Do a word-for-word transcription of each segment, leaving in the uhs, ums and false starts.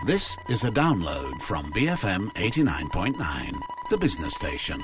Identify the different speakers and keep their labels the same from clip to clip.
Speaker 1: This is a download from B F M eighty-nine point nine, the business station.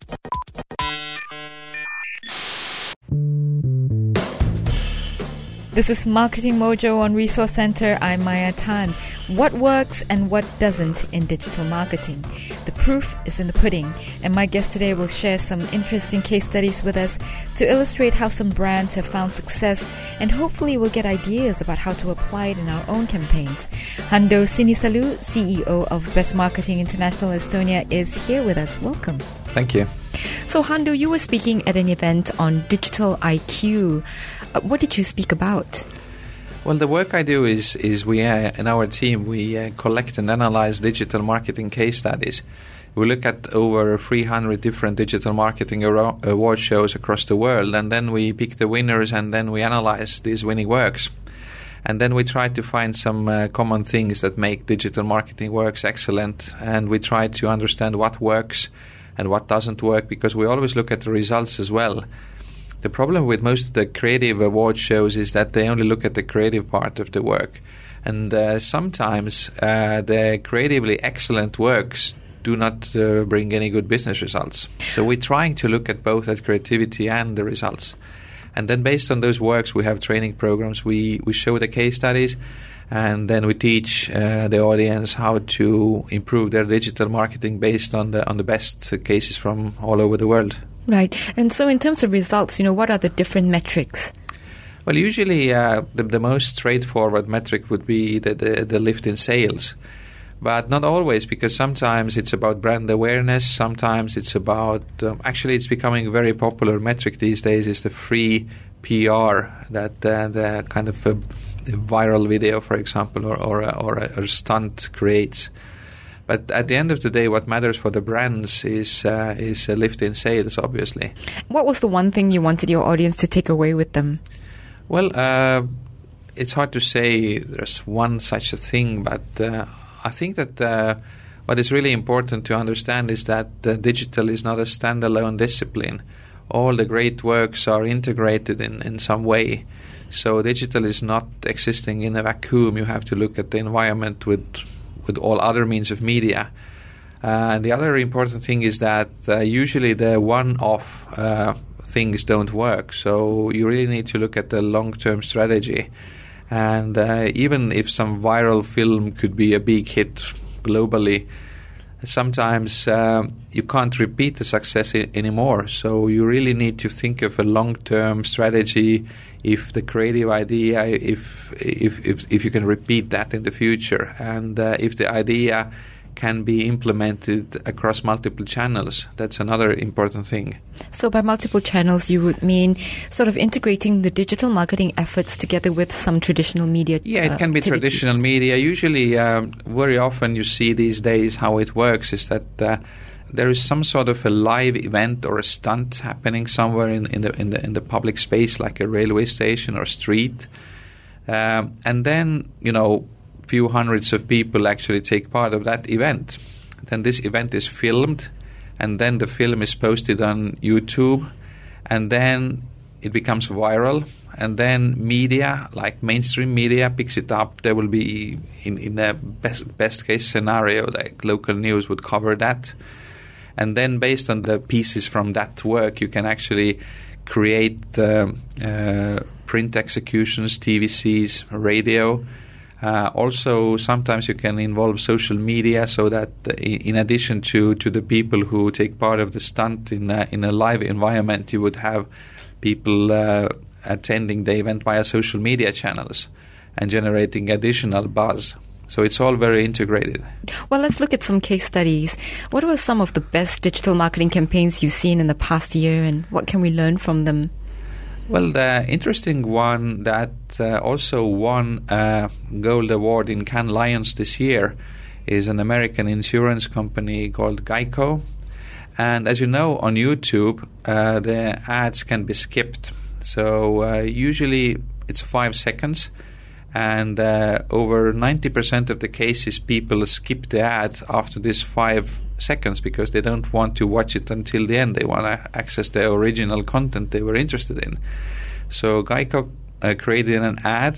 Speaker 2: This is Marketing Mojo on Resource Center. I'm Maya Tan. What works and what doesn't in digital marketing? The proof is in the pudding. And my guest today will share some interesting case studies with us to illustrate how some brands have found success, and hopefully we'll get ideas about how to apply it in our own campaigns. Hando Sinisalu, C E O of Best Marketing International Estonia, is here with us. Welcome.
Speaker 3: Thank you.
Speaker 2: So Hando, you were speaking at an event on digital I Q. Uh, what did you speak about?
Speaker 3: Well, the work I do is is we uh, in our team we uh, collect and analyze digital marketing case studies. We look at over three hundred different digital marketing award shows across the world, and then we pick the winners, and then we analyze these winning works. And then we try to find some uh, common things that make digital marketing works excellent, and we try to understand what works and what doesn't work, because we always look at the results as well. The problem with most of the creative award shows is that they only look at the creative part of the work. And uh, sometimes uh, the creatively excellent works do not uh, bring any good business results. So we're trying to look at both at creativity and the results. And then based on those works, we have training programs. We, we show the case studies, and then we teach uh, the audience how to improve their digital marketing based on the on the best cases from all over the world.
Speaker 2: Right. And so in terms of results, you know, what are the different metrics?
Speaker 3: Well, usually uh, the, the most straightforward metric would be the, the, the lift in sales. But not always, because sometimes it's about brand awareness, sometimes it's about... Um, actually, it's becoming a very popular metric these days is the free P R, that uh, the kind of a, a viral video, for example, or, or, a, or a, a stunt creates. But at the end of the day, what matters for the brands is uh, is a lift in sales, obviously.
Speaker 2: What was the one thing you wanted your audience to take away with them?
Speaker 3: Well, uh, it's hard to say there's one such a thing, but uh, I think that uh, what is really important to understand is that uh, digital is not a standalone discipline. All the great works are integrated in, in some way. So digital is not existing in a vacuum. You have to look at the environment with... with all other means of media. Uh, and the other important thing is that uh, usually the one-off uh, things don't work. So you really need to look at the long-term strategy. And uh, even if some viral film could be a big hit globally, sometimes uh, you can't repeat the success I- anymore. So you really need to think of a long-term strategy. If the creative idea, if if if, if you can repeat that in the future, and uh, if the idea can be implemented across multiple channels, that's another important thing.
Speaker 2: So by multiple channels, you would mean sort of integrating the digital marketing efforts together with some traditional media.
Speaker 3: Yeah, it
Speaker 2: uh,
Speaker 3: can be
Speaker 2: activities.
Speaker 3: traditional media. Usually, um, very often you see these days how it works is that uh, there is some sort of a live event or a stunt happening somewhere in, in the in the in the public space, like a railway station or street, um, and then you know, few hundreds of people actually take part of that event. Then this event is filmed, and then the film is posted on YouTube, and then it becomes viral, and then media, like mainstream media, picks it up. There will be, in in a best best case scenario, like local news would cover that. And then based on the pieces from that work, you can actually create um, uh, print executions, T V Cs, radio. Uh, also, sometimes you can involve social media so that uh, in addition to, to the people who take part of the stunt in a, in a live environment, you would have people uh, attending the event via social media channels and generating additional buzz. So it's all very integrated.
Speaker 2: Well, let's look at some case studies. What were some of the best digital marketing campaigns you've seen in the past year, and what can we learn from them?
Speaker 3: Well, the interesting one that uh, also won a Gold Award in Cannes Lions this year is an American insurance company called Geico. And as you know, on YouTube, uh, the ads can be skipped. So uh, usually it's five seconds. And uh, over ninety percent of the cases, people skip the ad after this five seconds because they don't want to watch it until the end. They want to access the original content they were interested in. So Geico uh, created an ad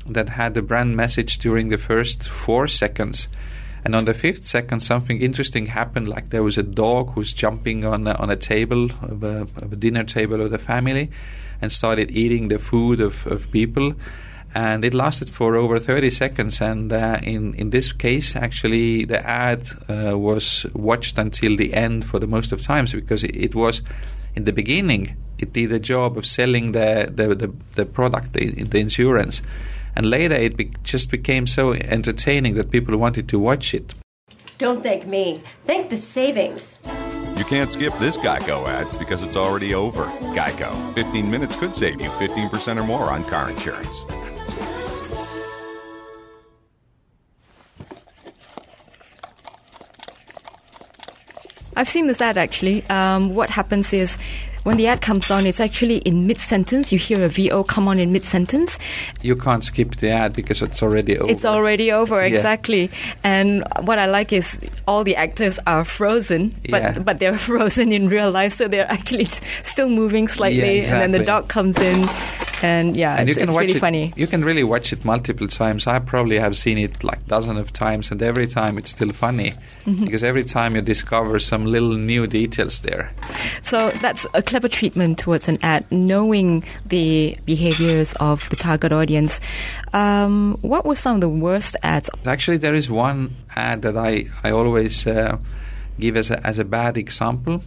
Speaker 3: that had the brand message during the first four seconds. And on the fifth second, something interesting happened, like there was a dog who's jumping on a, on a table, of a, of a dinner table of the family, and started eating the food of, of people. And it lasted for over thirty seconds. And uh, in, in this case, actually, the ad uh, was watched until the end for the most of times, because it, it was, in the beginning, it did a job of selling the, the, the, the product, the, the insurance. And later it be- just became so entertaining that people wanted to watch it.
Speaker 4: Don't thank me. Thank the savings.
Speaker 5: You can't skip this Geico ad because it's already over. Geico. fifteen minutes could save you fifteen percent or more on car insurance.
Speaker 2: I've seen this ad actually. Um, what happens is when the ad comes on, it's actually in mid-sentence. You hear a V O come on in mid-sentence.
Speaker 3: You can't skip the ad because it's already over.
Speaker 2: It's already over,
Speaker 3: Yeah.
Speaker 2: exactly. And what I like is all the actors are frozen, but
Speaker 3: Yeah.
Speaker 2: but they're frozen in real life, so they're actually still moving slightly.
Speaker 3: Yeah,
Speaker 2: And then the
Speaker 3: exactly.
Speaker 2: dog comes in, and yeah,
Speaker 3: And
Speaker 2: it's,
Speaker 3: you can
Speaker 2: it's
Speaker 3: watch
Speaker 2: really
Speaker 3: it,
Speaker 2: funny.
Speaker 3: You can really watch it multiple times. I probably have seen it like dozens of times, and every time it's still funny
Speaker 2: Mm-hmm.
Speaker 3: because every time you discover some little new details there.
Speaker 2: So that's a clever treatment towards an ad, knowing the behaviors of the target audience. Um, what were some of the worst ads?
Speaker 3: Actually, there is one ad that I I always uh, give as a, as a bad example.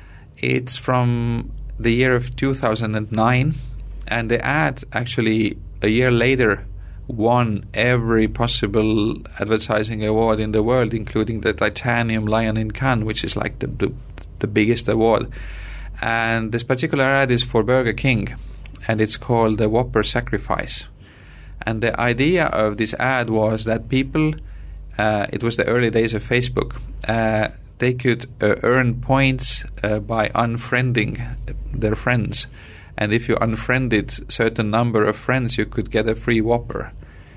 Speaker 3: It's from the year of two thousand nine, and the ad actually a year later won every possible advertising award in the world, including the Titanium Lion in Cannes, which is like the, the the biggest award. And this particular ad is for Burger King, and it's called the Whopper Sacrifice. And the idea of this ad was that people, uh, it was the early days of Facebook, uh, they could uh, earn points uh, by unfriending their friends. And if you unfriended certain number of friends, you could get a free Whopper.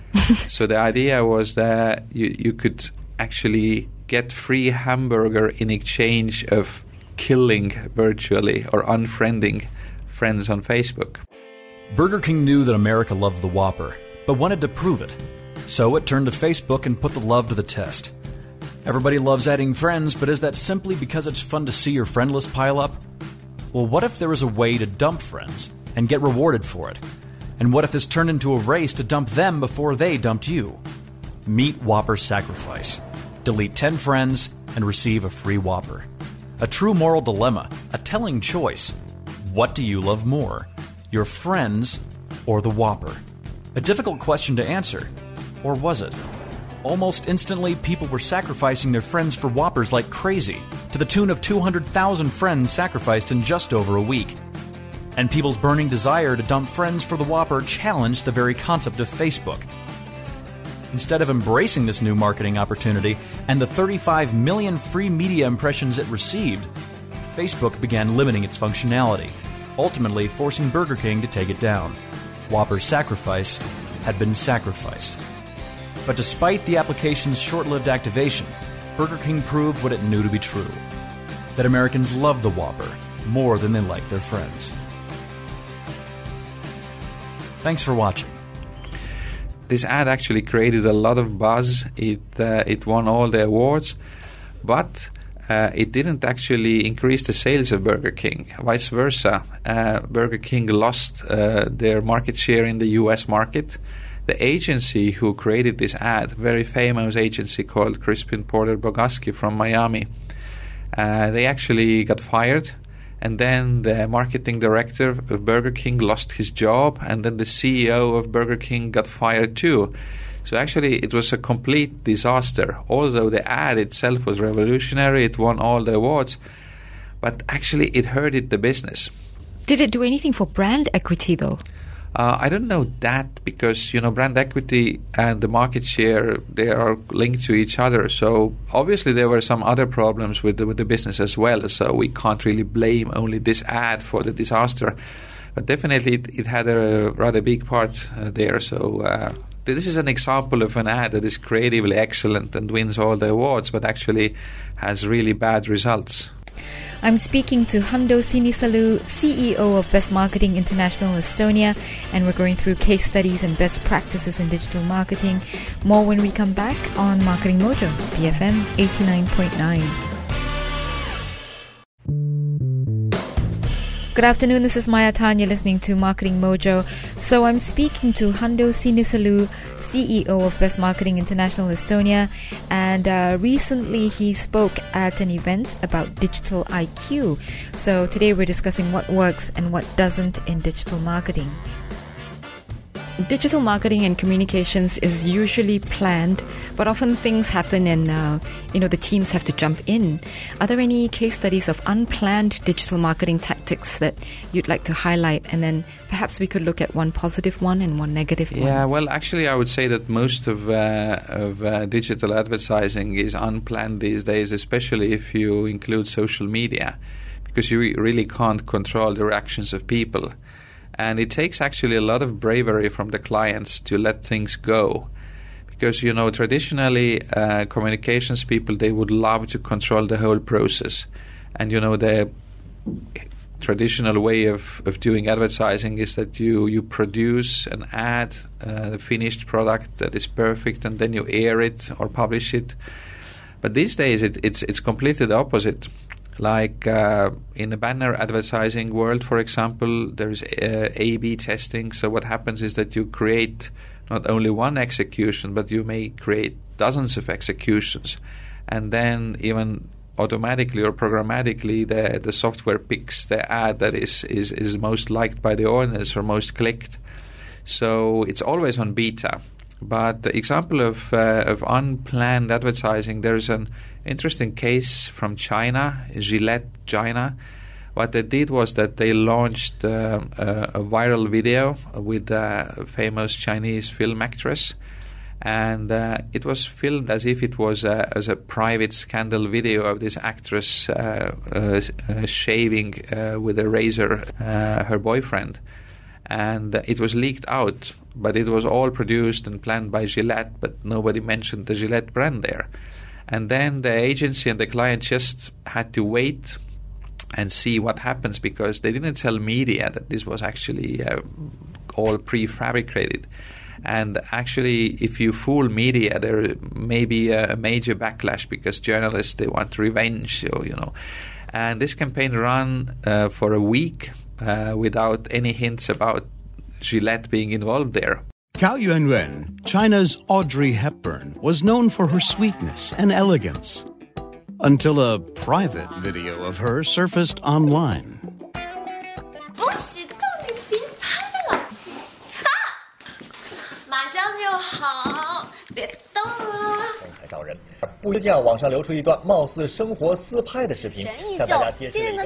Speaker 3: So the idea was that you, you could actually get free hamburger in exchange of killing virtually or unfriending friends on Facebook.
Speaker 6: Burger King knew that America loved the Whopper, but wanted to prove it. So it turned to Facebook and put the love to the test. Everybody loves adding friends, but is that simply because it's fun to see your friend list pile up? Well, what if there was a way to dump friends and get rewarded for it? And what if this turned into a race to dump them before they dumped you? Meet Whopper Sacrifice. Delete ten friends and receive a free Whopper. A true moral dilemma, a telling choice. What do you love more, your friends or the Whopper? A difficult question to answer, or was it? Almost instantly, people were sacrificing their friends for Whoppers like crazy, to the tune of two hundred thousand friends sacrificed in just over a week. And people's burning desire to dump friends for the Whopper challenged the very concept of Facebook. Instead of embracing this new marketing opportunity and the thirty-five million free media impressions it received, Facebook began limiting its functionality, ultimately forcing Burger King to take it down. Whopper's sacrifice had been sacrificed. But despite the application's short-lived activation, Burger King proved what it knew to be true: that Americans love the Whopper more than they like their friends. Thanks for watching.
Speaker 3: This ad actually created a lot of buzz. It uh, it won all the awards, but uh, it didn't actually increase the sales of Burger King. Vice versa, uh, Burger King lost uh, their market share in the U S market. The agency who created this ad, very famous agency called Crispin Porter Bogaski from Miami, uh, they actually got fired. And then the marketing director of Burger King lost his job, and then the C E O of Burger King got fired too. So actually it was a complete disaster. Although the ad itself was revolutionary, it won all the awards, but actually it hurted the business.
Speaker 2: Did it do anything for brand equity though?
Speaker 3: Uh, I don't know that, because you know brand equity and the market share, they are linked to each other. So obviously there were some other problems with the, with the business as well. So we can't really blame only this ad for the disaster. But definitely it, it had a rather big part uh, there. So uh, this is an example of an ad that is creatively excellent and wins all the awards, but actually has really bad results.
Speaker 2: I'm speaking to Hando Sinisalu, C E O of Best Marketing International Estonia, and we're going through case studies and best practices in digital marketing. More when we come back on Marketing Mojo, B F M eighty-nine point nine. Good afternoon, this is Maya Tan. You're listening to Marketing Mojo. So I'm speaking to Hando Sinisalu, C E O of Best Marketing International Estonia, and uh, recently he spoke at an event about digital I Q. So today we're discussing what works and what doesn't in digital marketing. Digital marketing and communications is usually planned, but often things happen and, uh, you know, the teams have to jump in. Are there any case studies of unplanned digital marketing tactics that you'd like to highlight? And then perhaps we could look at one positive one and one negative one.
Speaker 3: Yeah, well, actually, I would say that most of, uh, of uh, digital advertising is unplanned these days, especially if you include social media, because you really can't control the reactions of people. And it takes actually a lot of bravery from the clients to let things go. Because, you know, traditionally, uh, communications people, they would love to control the whole process. And, you know, the traditional way of, of doing advertising is that you, you produce an ad, uh, the finished product that is perfect, and then you air it or publish it. But these days, it, it's it's completely the opposite. Like uh, in the banner advertising world, for example, there's uh, A B testing. So what happens is that you create not only one execution, but you may create dozens of executions. And then even automatically or programmatically, the, the software picks the ad that is, is, is most liked by the audience or most clicked. So it's always on beta. But the example of uh, of unplanned advertising, there's an interesting case from China, Gillette China. What they did was that they launched uh, a, a viral video with a famous Chinese film actress, and uh, it was filmed as if it was a, as a private scandal video of this actress uh, uh, uh, shaving uh, with a razor uh, her boyfriend. And uh, it was leaked out, but it was all produced and planned by Gillette, but nobody mentioned the Gillette brand there. And then the agency and the client just had to wait and see what happens, because they didn't tell media that this was actually uh, all prefabricated. And actually, if you fool media, there may be a major backlash, because journalists, they want revenge, or, you know. And this campaign ran uh, for a week. Uh, without any hints about Gillette being involved there.
Speaker 7: Gao Yuanyuan, China's Audrey Hepburn, was known for her sweetness and elegance, until a private video of her surfaced online.
Speaker 8: 不许动，你别拍了啊！马上就好，别动啊！
Speaker 9: 台照人，不就这样，网上流出一段貌似生活私拍的视频，向大家揭示了一个。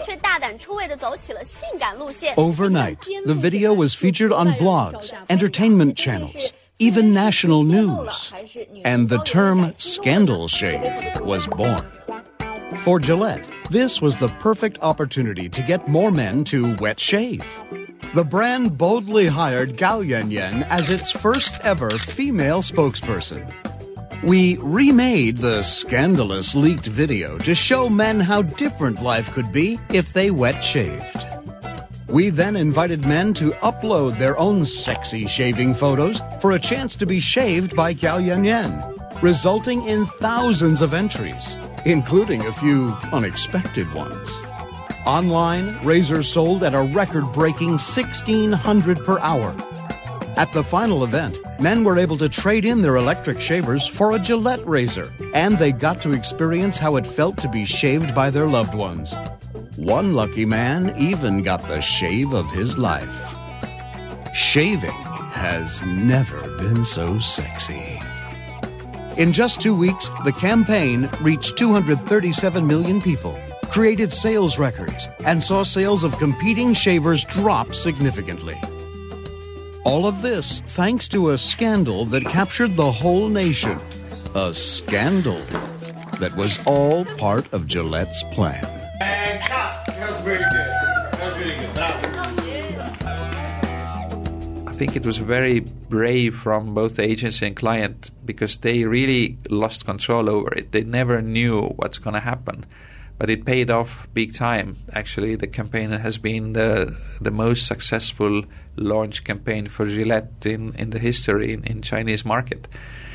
Speaker 7: Overnight, the video was featured on blogs, entertainment channels, even national news. And the term scandal shave was born. For Gillette, this was the perfect opportunity to get more men to wet shave. The brand boldly hired Gao Yuanyuan as its first ever female spokesperson. We remade the scandalous leaked video to show men how different life could be if they wet shaved. We then invited men to upload their own sexy shaving photos for a chance to be shaved by Gao Yuanyuan, resulting in thousands of entries, including a few unexpected ones. Online, razors sold at a record-breaking sixteen hundred per hour. At the final event, men were able to trade in their electric shavers for a Gillette razor, and they got to experience how it felt to be shaved by their loved ones. One lucky man even got the shave of his life. Shaving has never been so sexy. In just two weeks, the campaign reached two hundred thirty-seven million people, created sales records, and saw sales of competing shavers drop significantly. All of this thanks to a scandal that captured the whole nation. A scandal that was all part of Gillette's plan.
Speaker 10: And cut! That was really good. That was really good. That was...
Speaker 3: I think it was very brave from both the agency and client, because they really lost control over it. They never knew what's going to happen. But it paid off big time. Actually, the campaign has been the the most successful launch campaign for Gillette in, in the history in, in Chinese market.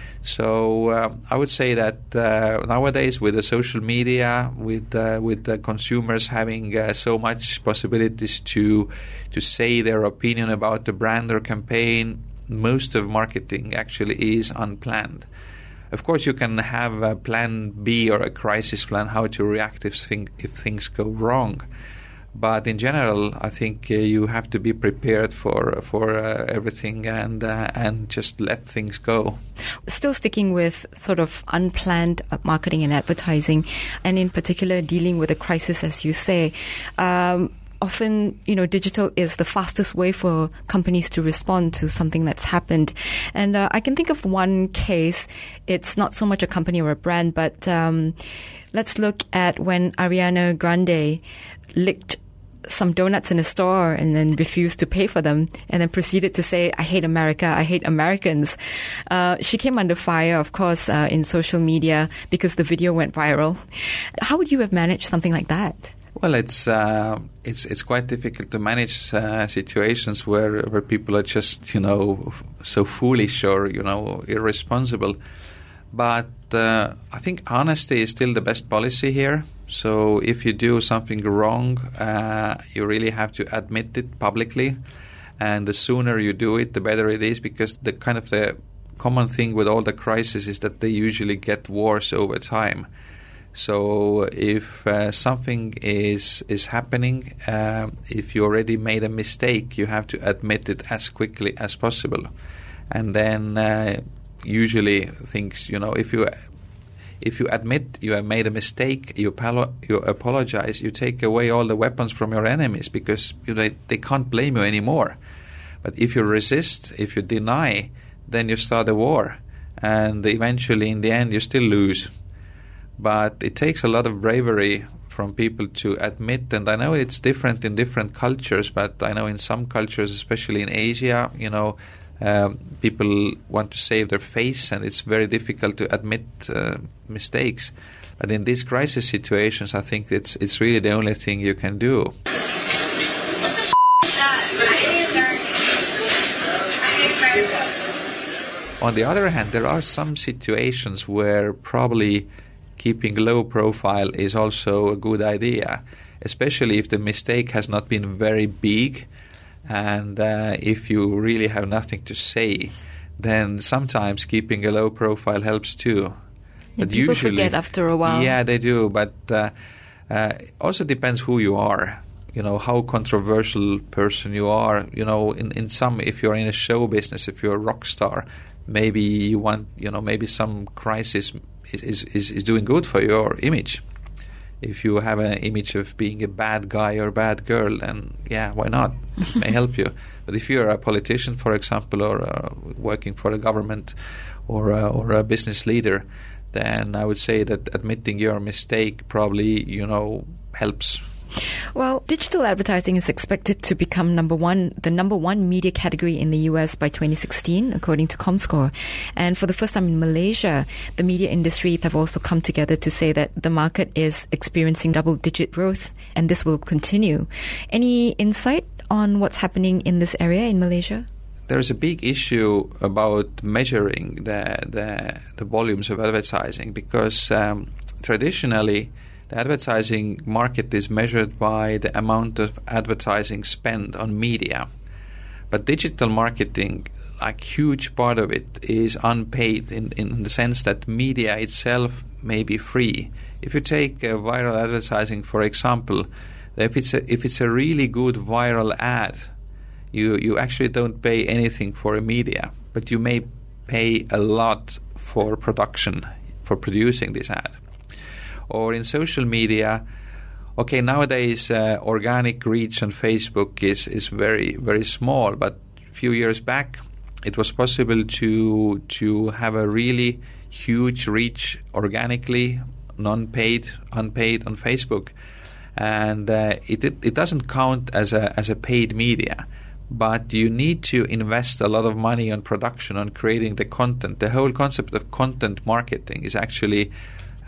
Speaker 3: So uh, I would say that uh, nowadays with the social media, with uh, with the consumers having uh, so much possibilities to to say their opinion about the brand or campaign, most of marketing actually is unplanned. Of course, you can have a plan B or a crisis plan how to react if, thing, if things go wrong. But in general, I think uh, you have to be prepared for for uh, everything and uh, and just let things go.
Speaker 2: Still sticking with sort of unplanned marketing and advertising, and in particular dealing with a crisis, as you say. Um, Often, you know, digital is the fastest way for companies to respond to something that's happened. And uh, I can think of one case. It's not so much a company or a brand, but um, let's look at when Ariana Grande licked some donuts in a store and then refused to pay for them and then proceeded to say, I hate America, I hate Americans. Uh, she came under fire, of course, uh, in social media because the video went viral. How would you have managed something like that?
Speaker 3: Well, it's uh, it's it's quite difficult to manage uh, situations where where people are just, you know, so foolish or, you know, irresponsible. But uh, I think honesty is still the best policy here. So if you do something wrong, uh, you really have to admit it publicly. And the sooner you do it, the better it is, because the kind of the common thing with all the crises is that they usually get worse over time. So if uh, something is is happening, uh, if you already made a mistake, you have to admit it as quickly as possible. And then uh, usually things, you know, if you if you admit you have made a mistake, you, apolo- you apologize, you take away all the weapons from your enemies because you know, they can't blame you anymore. But if you resist, if you deny, then you start a war. And eventually, in the end, you still lose. But it takes a lot of bravery from people to admit, and I know it's different in different cultures, but I know in some cultures, especially in Asia, you know, um, people want to save their face, and it's very difficult to admit uh, mistakes. But in these crisis situations, I think it's it's really the only thing you can do. On the other hand, there are some situations where probably keeping low profile is also a good idea, especially if the mistake has not been very big, and uh, if you really have nothing to say, then sometimes keeping a low profile helps too.
Speaker 2: And
Speaker 3: but
Speaker 2: people
Speaker 3: usually,
Speaker 2: forget after a while.
Speaker 3: Yeah, they do, but uh, uh, also depends who you are. You know, how controversial person you are. You know, in, in some, if you're in a show business, if you're a rock star, maybe you want, you know, maybe some crisis Is, is, is doing good for your image. If you have an image of being a bad guy or bad girl, then yeah, why not? It may help you. But if you're a politician, for example, or uh, working for a government or uh, or a business leader, then I would say that admitting your mistake probably, you know, helps.
Speaker 2: Well, digital advertising is expected to become number one, the number one media category in the U S by twenty sixteen, according to Comscore. And for the first time in Malaysia, the media industry have also come together to say that the market is experiencing double-digit growth, and this will continue. Any insight on what's happening in this area in Malaysia?
Speaker 3: There's a big issue about measuring the the, the volumes of advertising because um, traditionally, the advertising market is measured by the amount of advertising spent on media. But digital marketing, like huge part of it, is unpaid in, in the sense that media itself may be free. If you take uh, viral advertising, for example, if it's a, if it's a really good viral ad, you, you actually don't pay anything for a media, but you may pay a lot for production, for producing this ad. Or in social media, okay, nowadays uh, organic reach on Facebook is, is very, very small, but a few years back it was possible to to have a really huge reach organically, non-paid, unpaid on Facebook. And uh, it, it it doesn't count as a as a paid media, but you need to invest a lot of money on production, on creating the content. The whole concept of content marketing is actually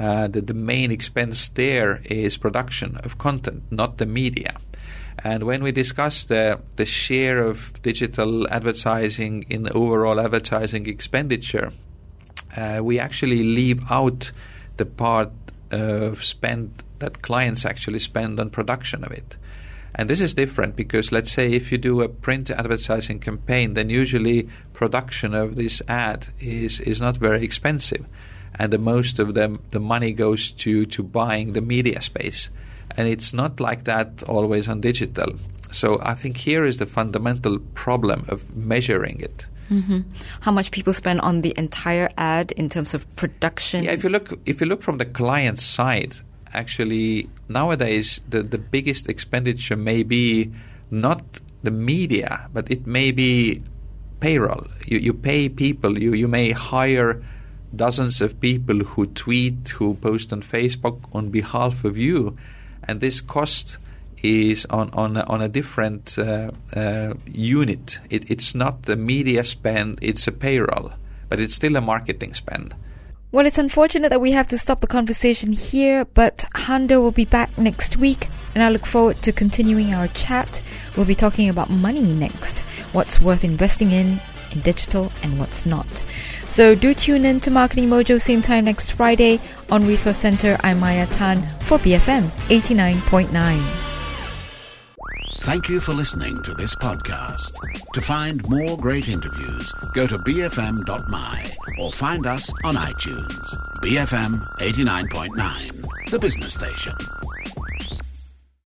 Speaker 3: uh, the, the main expense there is production of content, not the media. And when we discuss the, the share of digital advertising in overall advertising expenditure, uh, we actually leave out the part of spend that clients actually spend on production of it. And this is different because, let's say, if you do a print advertising campaign, then usually production of this ad is, is not very expensive. And the most of them, the money goes to, to buying the media space. And it's not like that always on digital. So I think here is the fundamental problem of measuring it.
Speaker 2: Mm-hmm. How much people spend on the entire ad in terms of production?
Speaker 3: Yeah, if you look, if you look from the client side, actually nowadays the, the biggest expenditure may be not the media, but it may be payroll. You, you pay people. You, you may hire dozens of people who tweet, who post on Facebook on behalf of you. And this cost is on on a, on a different uh, uh, unit. It, it's not the media spend; it's a payroll, but it's still a marketing spend.
Speaker 2: Well, it's unfortunate that we have to stop the conversation here, but Hando will be back next week, and I look forward to continuing our chat. We'll be talking about money next, what's worth investing in in digital and what's not. So do tune in to Marketing Mojo same time next Friday on Resource Center. I'm Maya Tan for B F M eighty-nine point nine.
Speaker 1: Thank you for listening to this podcast. To find more great interviews, go to b f m dot m y or find us on iTunes. B F M eighty-nine point nine, the business station.